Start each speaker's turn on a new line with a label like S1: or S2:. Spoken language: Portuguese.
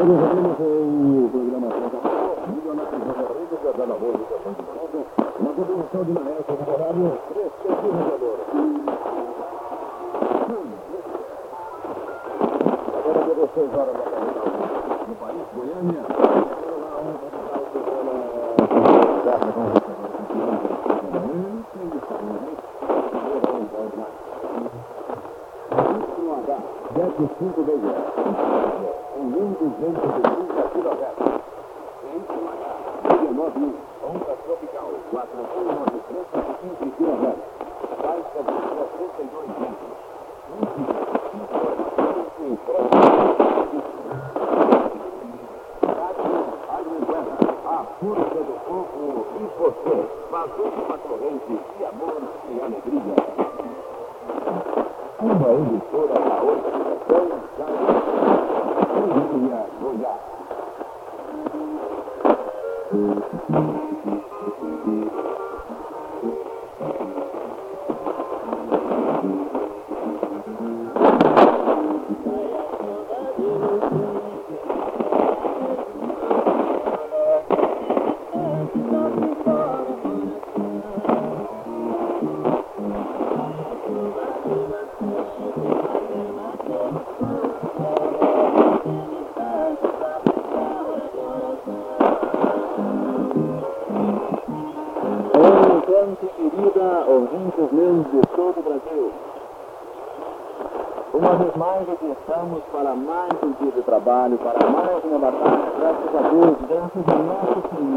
S1: Nós o programa Milionários da Rodrigues, da música na contribuição de Maestro do horário 3 Agora deu 6 horas da tarde no país, Goiânia. Deve 5 vezes. Um lindo vento de 30 km. Em 19 onda tropical. 4.915 km. Baixa de 62 metros. A força do povo e você. Vazou uma corrente de amor e alegria. Uma emissora da Organização Goiás. Querida, ouvintes meus de todo o Brasil, uma vez mais aqui estamos para mais um dia de trabalho, para mais uma batalha, graças a Deus, graças a nosso Senhor.